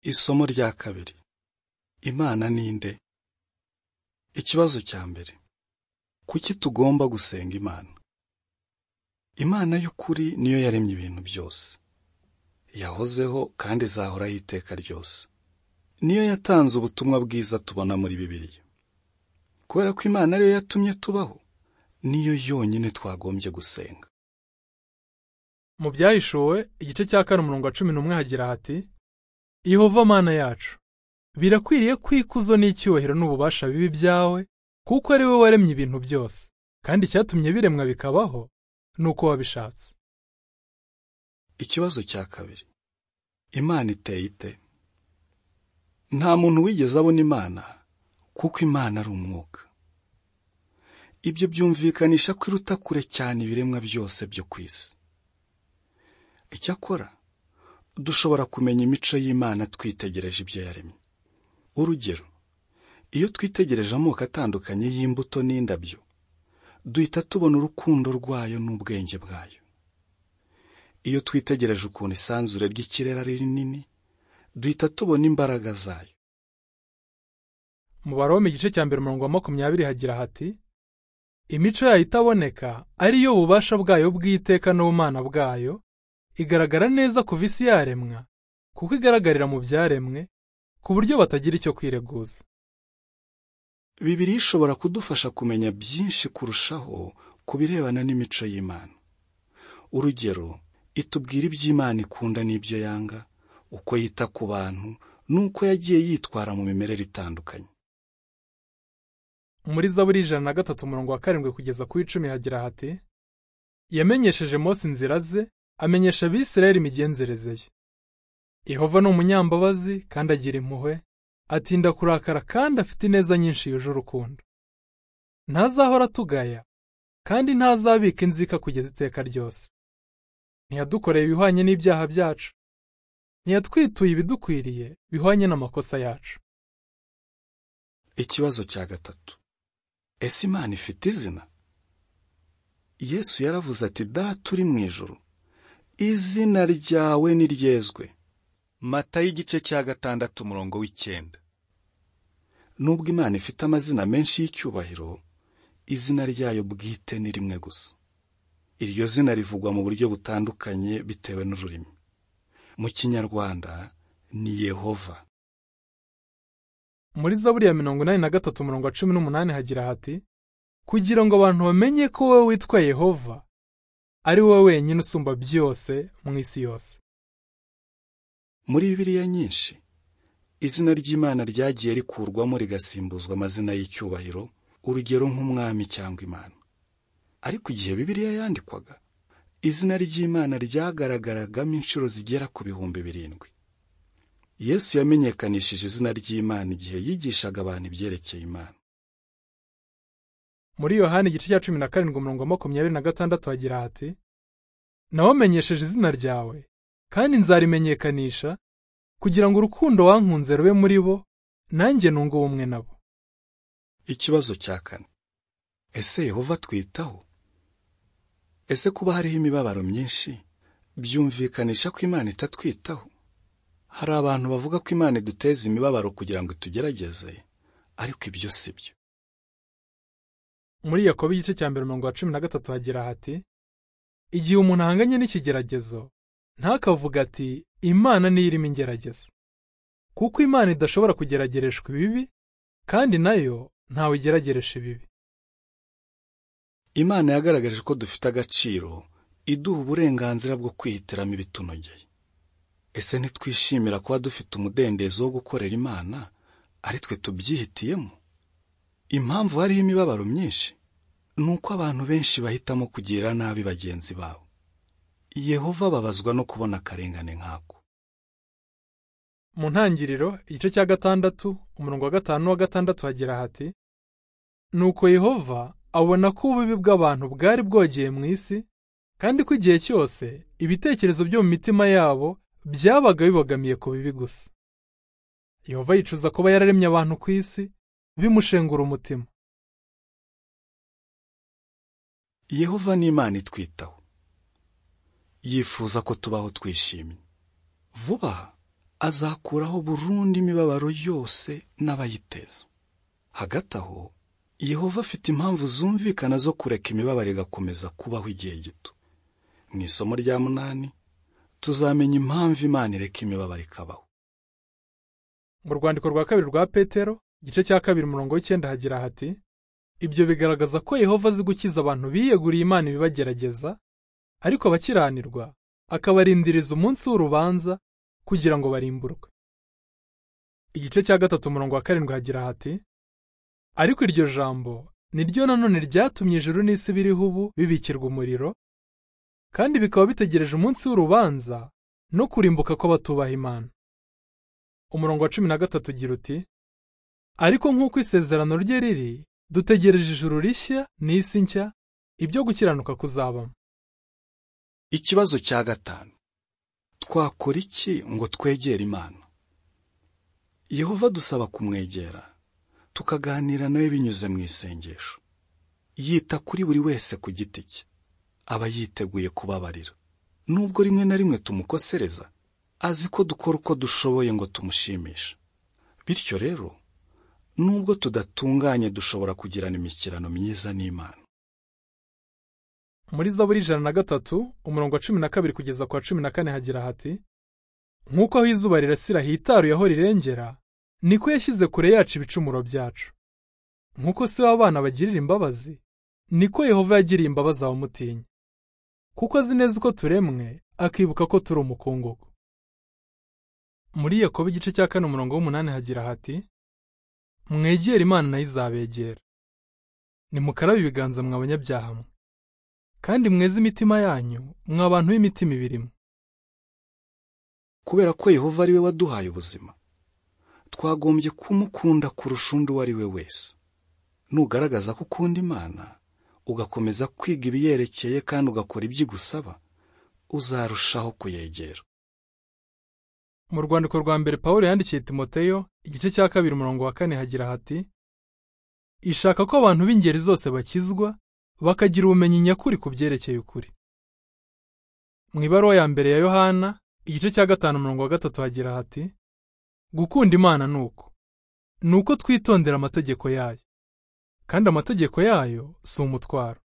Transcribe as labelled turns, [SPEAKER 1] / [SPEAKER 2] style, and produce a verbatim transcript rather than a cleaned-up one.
[SPEAKER 1] Isomo rya kabiri. Imana ninde? Ikibazo cya mbere. Kuki tugomba gusenga Imana? Imana y'ukuri niyo yaremye ibintu byose. Yahozeho kandi izahoraho iteka ryose. Niyo yatanze ubutumwa bwiza tubona muri Bibiliya. Kubera ko Imana ariyo yatumye tubaho, niyo yonyine twagombye gusenga.
[SPEAKER 2] Mu Byahishuwe igice cya kane umurongo wa cumi n'umwe hagira hati: Yehova Mana yacu, birakwiriye ko ikuzo n'icyubahiro n'ububasha bibi byawe, kuko ari wowe waremye ibintu byose, kandi icyatumye biremwa bikabaho nuko wabishatse.
[SPEAKER 1] Ikibazo cya kabiri. Imana iteye ite? Nta muntu wigeze abona Imana, kuko Imana ari umwuka. Ibyo byumvikanisha ko iruta kure cyane ibiremwa byose byo ku isi. Icyakora dushobora kumenya imico y'Imana twitegereje ibyo yaremye. Urugero, iyo twitegereje amoko atandukanye y'imbuto n'indabyo, duhita tubona urukundo rwayo n'ubwenge bwayo. Iyo twitegereje ukuntu isanzure ry'ikirere ari rinini, duhita tubona imbaraga zayo.
[SPEAKER 2] Mu Baroma igice cya mbere umurongo wa makumyabiri hagira hati: Imico yayo itaboneka ariyo bubasha bwayo bw'iteka n'ubumana bwayo, igaragara neza kuva isi yaremwa, kuko igaragarira mu byaremwe, ku buryo batagira icyo kwireguza.
[SPEAKER 1] Bibiliya ishobora kudufasha kumenya byinshi kurushaho ku birebana n'imico y'Imana. Urugero, itubwira iby'Imana ikunda n'ibyo yanga, uko yita ku bantu, n'uko yagiye yitwara mu mimerere itandukanye.
[SPEAKER 2] Muri Zaburi ijana na gatatu umurongo wa karindwi kugeza ku icumi hagira hati: Yamenyesheje Mose inzira ze, amenyesha Abisirayeli imigenzereze ye. Yehova ni umunyambabazi kandi agira impuhwe, atinda kurakara kandi afite ineza nyinshi yuje urukundo. Ntazahora atugaya, kandi ntazabika inzika kugeza iteka ryose. Ntiyadukoreye ibihwanye n'ibyaha byacu, ntiyatwituye ibidukwiriye bihwanye n'amakosa yacu.
[SPEAKER 1] Ikibazo cya gatatu. Ese Imana ifite izina? Yesu yaravuze ati: Data uri mu ijuru, izina ryawe niryezwe. Matayo igice cya gatandatu umurongo w'icyenda. Nubwo Imana ifite amazina menshi y'icyubahiro, izina ryayo bwite ni rimwe gusa. Iryo zina rivugwa mu buryo butandukanye bitewe n'ururimi. Mu Kinyarwanda ni Yehova.
[SPEAKER 2] Muri Zaburi ya mirongo inani na gatatu umurongo wa cumi n'umunani hagira hati: Kugira ngo abantu bamenye ko wowe witwa Yehova, ari wowe wenyine usumba byose mu isi yose.
[SPEAKER 1] Muri Bibiliya nyinshi, izina ry'Imana ryagiye rikurwamo rigasimbuzwa amazina y'icyubahiro, urugero nk'umwami cyangwa Imana. Ariko igihe Bibiliya yandikwaga, izina ry'Imana ryagaragaragamo inshuro zigera ku bihumbi birindwi. Yesu yamenyekanishije izina ry'Imana igihe yigishaga abantu ibyerekeye Imana.
[SPEAKER 2] Muri Yohana igice cya cumi na karindwi umurongo wa makumyabiri na gatandatu hagira hati: Nawamenyesheje izina ryawe, kandi nzarimenyekanisha, kugira ngo urukundo wankunze rube muri bo, nanjye nunge ubumwe nabo.
[SPEAKER 1] Ikibazo cya kane. Ese Yehova twitaho? Ese kuba hariho imibabaro myinshi byumvikanisha ko Imana itatwitaho? Hari abantu bavuga ko Imana iduteza imibabaro kugira ngo itugerageze, ariko ibyo si byo.
[SPEAKER 2] Muri Yakobo igice cya mbere umurongo wa cumi na gatatu hagira hati: Igihe umuntu ahanganye n'ikigeragezo, ntakavuga ati Imana niyo irimo ingerageza, kuko Imana idashobora kugeragereshwa ibibi, kandi nayo ntawe igerageresha ibibi.
[SPEAKER 1] Imana yagaragaje ko dufite agaciro, iduha uburenganzira bwo kwihitiramo ibitunogeye. Ese ntitwishimira kuba dufite umudendezo wo gukorera Imana, ari twe tubyihitiyemo? Impamvu hariho imibabaro myinshi ni uko abantu benshi bahitamo kugirira nabi bagenzi babo. Yehova ababazwa no kubona akarengane nkako.
[SPEAKER 2] Mu ntangiriro igice cya gatandatu umurongo wa gatanu n'uwa gatandatu hagira hati: Nuko Yehova abona ko ububi bw'abantu bwari bwogeye mu isi, kandi ko igihe cyose ibitekerezo byo mu mitima yabo byabaga bibogamiye ku bibi gusa. Yehova yicuza kuba yararemye abantu ku isi, bimushengura umutima.
[SPEAKER 1] Yehova ni Imana itwitaho. Yifuza ko tubaho twishimye. Vuba azakuraho burundu imibabaro yose n'abayiteza. Hagati aho, Yehova afite impamvu zumvikana zo kureka imibabaro igakomeza kubaho igihe gito. Mu isomo rya munani, tuzamenya impamvu Imana ireka imibabaro ikabaho.
[SPEAKER 2] Mu rwandiko rwa kabiri rwa Petero, igice cya kabiri umurongo w'icyenda hagira hati, ibyo bigaragaza ko Yehova azi gukiza abantu biyeguriye Imana ibibagerageza, ariko abakiranirwa akabarindiriza umunsi w'urubanza kugira ngo barimburwe. Igice cya gatatu umurongo wa karindwi hagira hati, ariko iryo jambo ni ryo nanone ryatumye ijuru n'isi biriho ubu bibikirwa umuriro, kandi bikaba bitegereje umunsi w'urubanza no kurimbuka kw'abatubaha Imana. Umurongo wa cumi na gatatu ugira uti, ariko nk'uko isezerano rye riri, dutegereje ijuru rishya n'isi nshya, ibyo gukiranuka kuzabamo.
[SPEAKER 1] Ikibazo cya gatanu, twakora iki ngo twegere Imana? Yehova dusaba kumwegera, tukaganira nawe binyuze mu isengesho. Yita kuri buri wese ku giti cye, aba yiteguye kubabarira. Nubwo rimwe na rimwe tumukosereza, azi ko dukora uko dushoboye ngo tumushimishe. Bityo rero, nubwo tudatunganye dushobora kugirana imishyikirano myiza n'Imana.
[SPEAKER 2] Muri Zaburi ijana na gatatu, umurongo wa cumi na kabiri kugeza ku wa cumi na kane hagira hati, nk'uko aho izuba rirasira hitaruye aho rirengera, niko yashyize kure yacu ibicumuro byacu. Nk'uko se w'abana bagirira imbabazi, niko Yehova yagiriye imbabazi abamutinya. Kuko azi neza uko turemwe, akibuka ko turi umukungugu. Muri Yakobo igice cya kane umurongo w'umunani hagira hati, mwegere Imana nayo izabegera. Nimukarabe ibiganza mwa banyabyaha mwe, kandi mweze imitima yanyu mwa abantu b'imitima ibirimo.
[SPEAKER 1] Kubera ko Yehova ari we waduhaye ubuzima, twagombye kumukunda kurusha undi uwo ari we wese. Nugaragaza ko ukunda Imana, ugakomeza kwiga ibiyerekeye kandi ugakora ibyo igusaba, uzarushaho kuyegera.
[SPEAKER 2] Mu rwandiko rwa mbere Pawulo yandikiye Timoteyo, igice cya kabiri umurongo wa kane hagira hati, ishaka ko abantu b'ingeri zose bakizwa, bakagira ubumenyi nyakuri ku byerekeye ukuri. Mu ibaruwa ya mbere ya Yohana, igice cya gatanu umurongo wa gatatu hagira hati, gukunda Imana nuko, nuko twitondera amategeko yayo, kandi amategeko yayo si umutwaro.